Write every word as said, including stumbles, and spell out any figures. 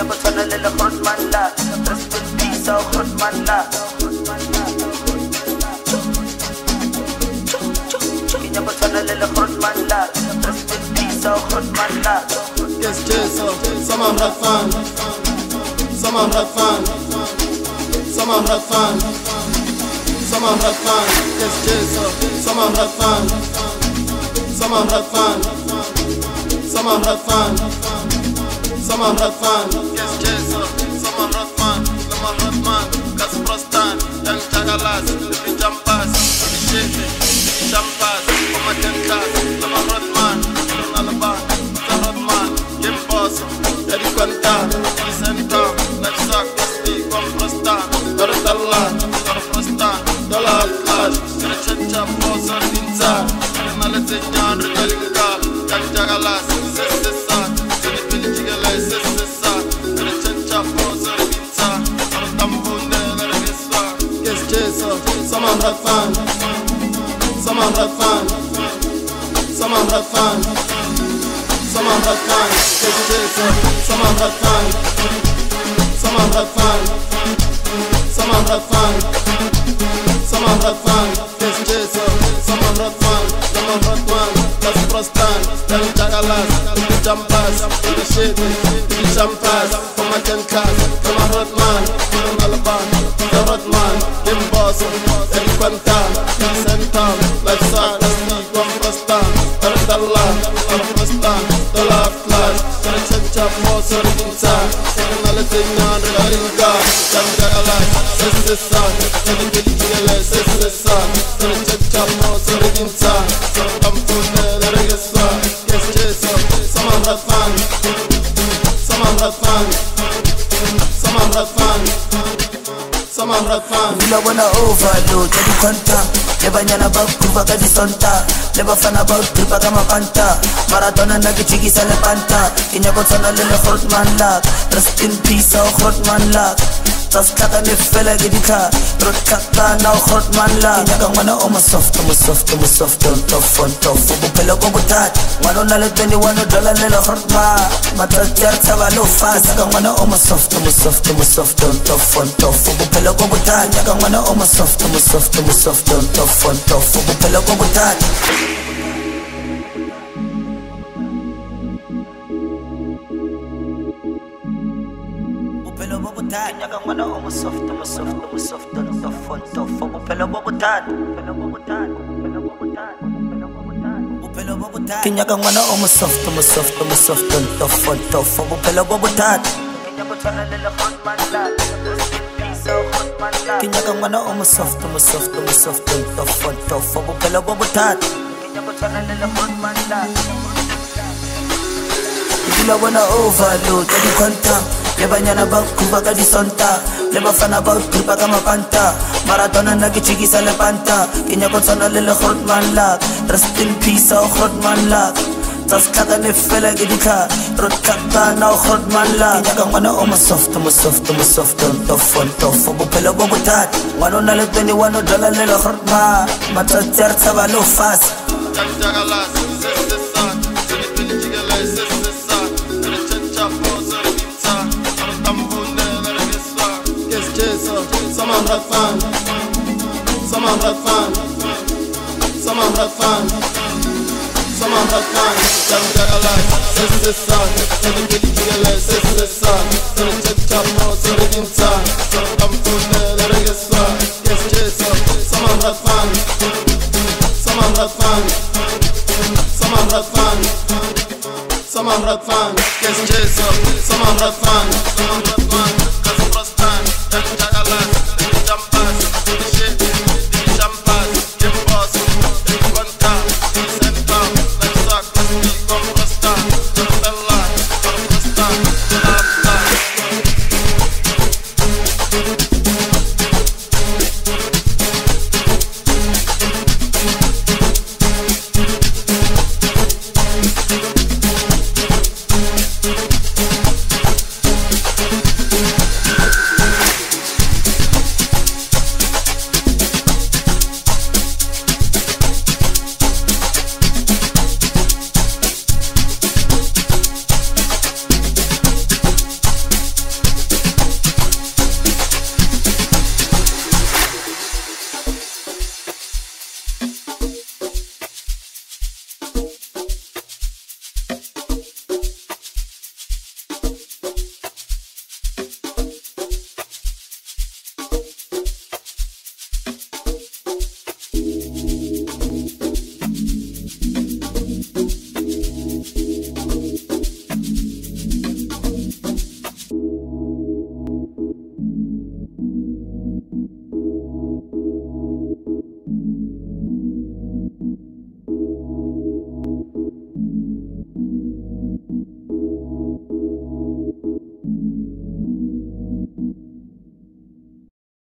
بطلع للخرج من لا رست البيسة وخرج من لا كينيا بطلع للخرج من لا رست البيسة وخرج من لا Yes, Jason, someone had fun. Someone had fun. Someone had fun. Someone had fun. Yes, Jason, someone had fun. Someone had fun. Someone had fun. Someone had fun. Yes, Jason, someone had fun. Someone had fun. Kasprostan, young Jagalas, the Jampas, the Shady, the Jampas, for my ten class. Someone had fun. Alabama, the Rodman, Game Boss, Eddie Quanta, Vicenta, Life Sack, Dusty, Comprostan, Doratalla, Dorfrostan, Dollar Clash, Rechacha, Boss, Arvinza, Nalatinyan, Regalinga, Young Jagalas, Sessa, Philippi Chigala, Sessa, Rechacha, Boss, Arvinza, Tambunda, Regissa. Yes, Jason, someone had fun. Someone had fun. Someone had fun. Someone had fun. Yes, Jason, someone had fun. Someone had fun. Someone had fun. Someone had fun. Yes, Jason, someone had fun. Someone had fun. That's Prostan, Danny Jagalas, the Jampas, the Shady, the Jampas, from my ten class, from my Rodman, from Alabama, the Rodman, Game Boss, Eddie Quanta, Vicenta, Life Sack, Dusty, Prostan, Doratalla, Dorfrostan, Dollar Clash, Rechacha, Boss, Arvinza, Nalatinyan, Regalinga, Young Jagalas, Sessa, Philippi Chigala, Sessa, Rechacha, Boss, Arvinza, Tambunda, Regissa. Yes, Jason, someone had fun. Someone had fun. Someone had fun. Someone had fun. Vila wana overload, jadi kwanta Lebanyana bak kurva kadi sonta Leba fana bak tripa kama panta Maratona nagi chigi sa lepanta Kinya kotsana lele khort man lak Rest in peace au khort man lak Tas kaka ne fela gidika Rot kaka na khort man lak Kinya kang wana oma soft, oma soft, oma soft On tough, on tough, obo pelo kongo tat Wano nale twenty one dollar lele khort ma Matas jar taba lo fast Kinya kang wana oma soft, oma soft, oma soft On tough, on tough, obo pelo kongo tat Kinya kang wana oma soft, oma soft, oma soft On tough, on tough, obo pelo kongo tat Kanya kang mana omo soft, omo soft, omo soft, on tough, on tough, omo pelo bobutan, pelo bobutan, pelo bobutan, pelo bobutan, omo pelo bobutan. Kanya kang mana omo soft, omo soft, omo soft, on tough, on tough, omo pelo bobutan. Kanya botana lele khot man la, piso khot man la. Kanya kang mana omo soft, omo soft, omo soft, on tough, on tough, omo pelo bobutan. Kanya botana lele khot man la. Vila wana overload, jadi kwanta Lebanyana bak kurva kadi sonta Leba fana bak tripa kama panta Maratona nagi chigi sa lepanta Kinya kotsana lele khort man lak Rest in peace au khort man lak Tas kaka ne fela gidika Rot kaka na khort man lak Kinya kang wana oma soft, oma soft, oma soft On tough, on tough, obo pelo bobo tat Wano nale twenty one dollar lele khort ma Mata jar taba lo fast Young Jagalas, Sessa, Philippi Chigala, Sessa, Rechacha, Boss, Arvinza, Tambunda, Regissa. Yes, Jason, someone had fun. Someone had fun. Someone had fun. Someone had fun. Young Jagalas, Sessa, Philippi Chigala, Sessa, Rechacha, Boss, Arvinza.